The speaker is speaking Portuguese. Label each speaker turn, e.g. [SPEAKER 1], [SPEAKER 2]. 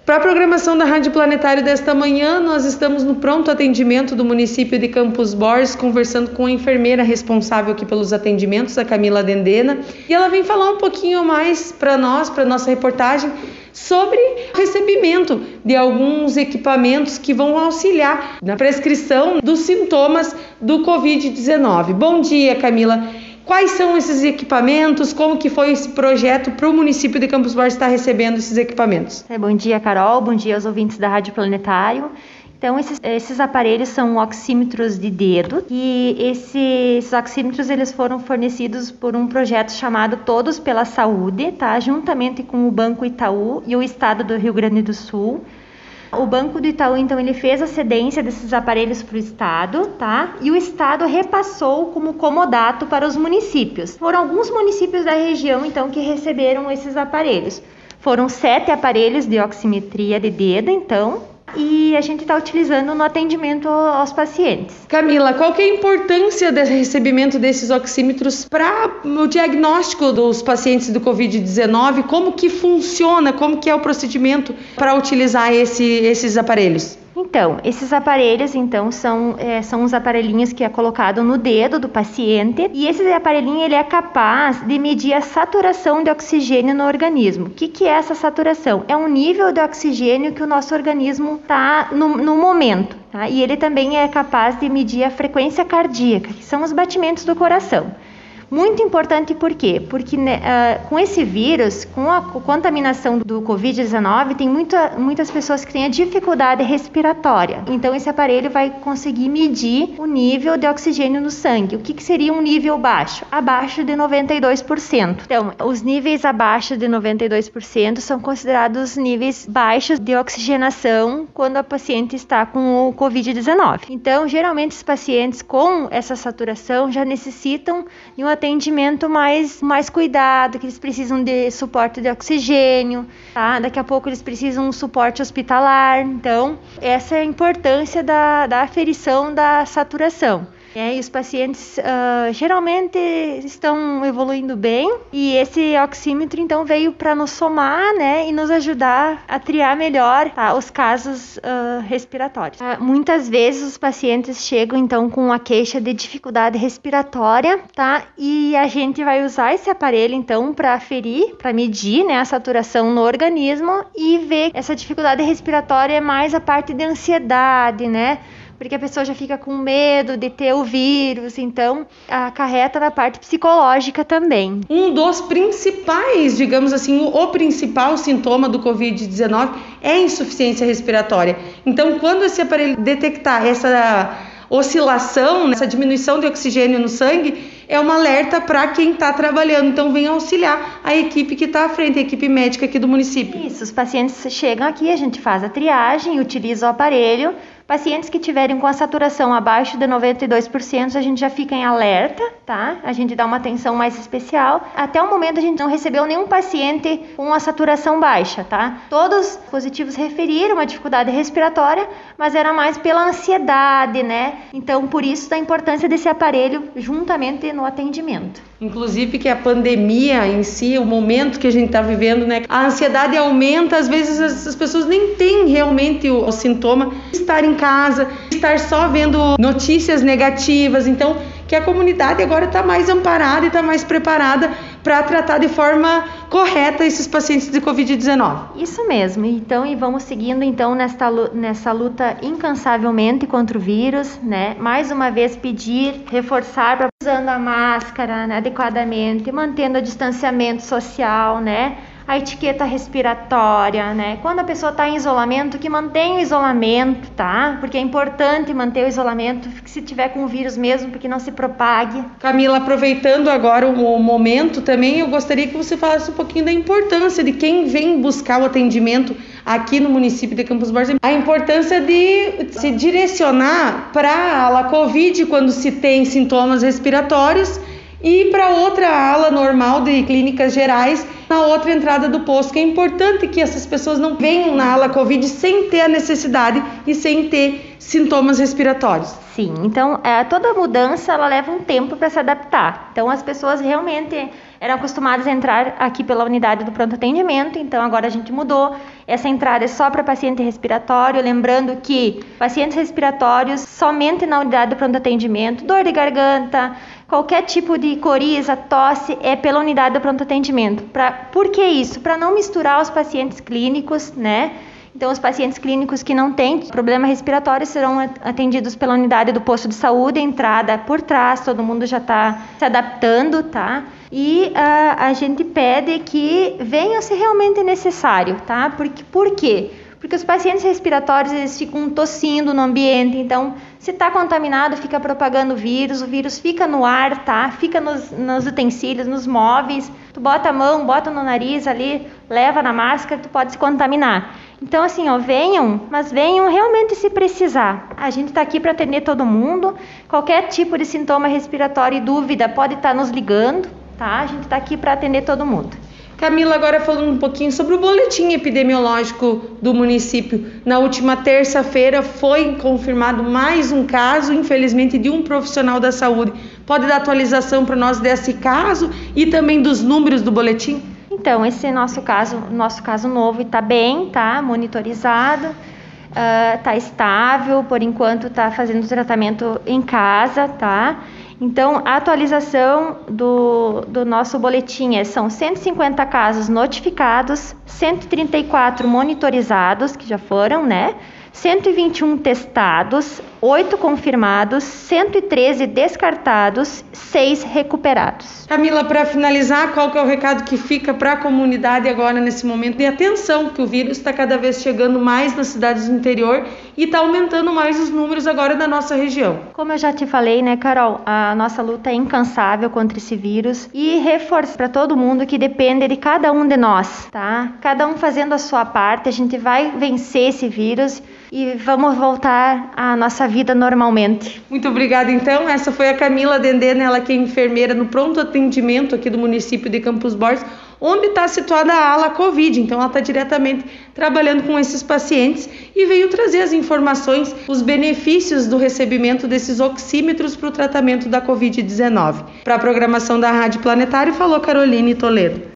[SPEAKER 1] Para a programação da Rádio Planetário desta manhã, nós estamos no pronto atendimento do município de Campos Borges, conversando com a enfermeira responsável aqui pelos atendimentos, a Camila Dendena, e ela vem falar um pouquinho mais para nós, para nossa reportagem, sobre o recebimento de alguns equipamentos que vão auxiliar na prescrição dos sintomas do Covid-19. Bom dia, Camila. Quais são esses equipamentos? Como que foi esse projeto para o município de Campos Borges estar recebendo esses equipamentos?
[SPEAKER 2] Bom dia, Carol. Bom dia aos ouvintes da Rádio Planetário. Então, esses aparelhos são oxímetros de dedo e esses oxímetros eles foram fornecidos por um projeto chamado Todos pela Saúde, tá? Juntamente com o Banco Itaú e o Estado do Rio Grande do Sul. O Banco do Itaú, então, ele fez a cedência desses aparelhos para o Estado, tá? E o Estado repassou como comodato para os municípios. Foram alguns municípios da região, então, que receberam esses aparelhos. Foram 7 aparelhos de oximetria de dedo, então, e a gente está utilizando no atendimento aos pacientes.
[SPEAKER 1] Camila, qual que é a importância do recebimento desses oxímetros para o diagnóstico dos pacientes do Covid-19? Como que funciona, como que é o procedimento para utilizar esses aparelhos?
[SPEAKER 2] Então, esses aparelhos são uns aparelhinhos que é colocado no dedo do paciente e esse aparelhinho ele é capaz de medir a saturação de oxigênio no organismo. O que é essa saturação? É um nível de oxigênio que o nosso organismo está no momento. Tá? E ele também é capaz de medir a frequência cardíaca, que são os batimentos do coração. Muito importante por quê? Porque com esse vírus, com a contaminação do Covid-19, tem muitas pessoas que têm a dificuldade respiratória. Então, esse aparelho vai conseguir medir o nível de oxigênio no sangue. O que seria um nível baixo? Abaixo de 92%. Então, os níveis abaixo de 92% são considerados níveis baixos de oxigenação quando a paciente está com o Covid-19. Então, geralmente, os pacientes com essa saturação já necessitam de um atendimento mais cuidado, que eles precisam de suporte de oxigênio, tá? Daqui a pouco eles precisam de um suporte hospitalar. Então, essa é a importância da aferição da saturação. E os pacientes geralmente estão evoluindo bem e esse oxímetro então veio para nos somar, né, e nos ajudar a triar melhor, tá, os casos respiratórios. Muitas vezes os pacientes chegam então com a queixa de dificuldade respiratória, tá, e a gente vai usar esse aparelho então para aferir, para medir, né, a saturação no organismo e ver essa dificuldade respiratória é mais a parte de ansiedade, né? Porque a pessoa já fica com medo de ter o vírus, então acarreta na parte psicológica também.
[SPEAKER 1] Um dos principais, digamos assim, o principal sintoma do Covid-19 é a insuficiência respiratória. Então, quando esse aparelho detectar essa oscilação, essa diminuição de oxigênio no sangue, é um alerta para quem está trabalhando. Então, vem auxiliar a equipe que está à frente, a equipe médica aqui do município.
[SPEAKER 2] Isso, os pacientes chegam aqui, a gente faz a triagem, utiliza o aparelho. Pacientes que tiverem com a saturação abaixo de 92%, a gente já fica em alerta, tá? A gente dá uma atenção mais especial. Até o momento a gente não recebeu nenhum paciente com a saturação baixa, tá? Todos positivos referiram a dificuldade respiratória, mas era mais pela ansiedade, né? Então, por isso a importância desse aparelho juntamente no atendimento.
[SPEAKER 1] Inclusive que a pandemia em si, o momento que a gente está vivendo, né? A ansiedade aumenta, às vezes as pessoas nem têm realmente o sintoma de estar em casa, estar só vendo notícias negativas. Então, que a comunidade agora está mais amparada e está mais preparada para tratar de forma correta esses pacientes de Covid-19.
[SPEAKER 2] Isso mesmo. Então, e vamos seguindo então nessa luta incansavelmente contra o vírus, né? Mais uma vez pedir, reforçar, usando a máscara, né, adequadamente, mantendo o distanciamento social, né? A etiqueta respiratória, né? Quando a pessoa está em isolamento, que mantenha o isolamento, tá? Porque é importante manter o isolamento, se tiver com o vírus mesmo, porque não se propague.
[SPEAKER 1] Camila, aproveitando agora o momento também, eu gostaria que você falasse um pouquinho da importância de quem vem buscar o atendimento aqui no município de Campos Borges, a importância de se direcionar para a Covid quando se tem sintomas respiratórios e para outra ala normal de clínicas gerais, na outra entrada do posto, que é importante que essas pessoas não venham na ala Covid sem ter a necessidade e sem ter sintomas respiratórios.
[SPEAKER 2] Sim, então toda mudança ela leva um tempo para se adaptar. Então as pessoas realmente eram acostumadas a entrar aqui pela unidade do pronto atendimento, então agora a gente mudou. Essa entrada é só para paciente respiratório, lembrando que pacientes respiratórios somente na unidade do pronto atendimento, dor de garganta, qualquer tipo de coriza, tosse é pela unidade do pronto atendimento. Por que isso? Para não misturar os pacientes clínicos, né? Então, os pacientes clínicos que não têm problema respiratório serão atendidos pela unidade do posto de saúde, entrada por trás, todo mundo já está se adaptando, tá? E a gente pede que venha se realmente necessário, tá? Por quê? Porque os pacientes respiratórios, eles ficam tossindo no ambiente, então, se está contaminado, fica propagando o vírus fica no ar, tá? Fica nos utensílios, nos móveis, tu bota a mão, bota no nariz ali, leva na máscara, tu pode se contaminar. Então, assim, venham, mas venham realmente se precisar. A gente está aqui para atender todo mundo, qualquer tipo de sintoma respiratório e dúvida pode estar nos ligando, tá? A gente está aqui para atender todo mundo.
[SPEAKER 1] Camila, agora falando um pouquinho sobre o boletim epidemiológico do município. Na última terça-feira foi confirmado mais um caso, infelizmente, de um profissional da saúde. Pode dar atualização para nós desse caso e também dos números do boletim?
[SPEAKER 2] Então, esse nosso caso novo está bem, tá monitorizado, está estável, por enquanto está fazendo o tratamento em casa, tá? Então, a atualização do nosso boletim são 150 casos notificados, 134 monitorizados, que já foram, né? 121 testados, 8 confirmados, 113 descartados, 6 recuperados.
[SPEAKER 1] Camila, para finalizar, qual que é o recado que fica para a comunidade agora nesse momento de atenção, que o vírus está cada vez chegando mais nas cidades do interior e está aumentando mais os números agora da nossa região?
[SPEAKER 2] Como eu já te falei, né, Carol, a nossa luta é incansável contra esse vírus e reforço para todo mundo que depende de cada um de nós, tá? Cada um fazendo a sua parte, a gente vai vencer esse vírus e vamos voltar à nossa vida normalmente.
[SPEAKER 1] Muito obrigada, então. Essa foi a Camila Dendena, ela que é enfermeira no pronto atendimento aqui do município de Campos Borges, onde está situada a ala Covid. Então, ela está diretamente trabalhando com esses pacientes e veio trazer as informações, os benefícios do recebimento desses oxímetros para o tratamento da Covid-19. Para a programação da Rádio Planetário, falou Caroline Toledo.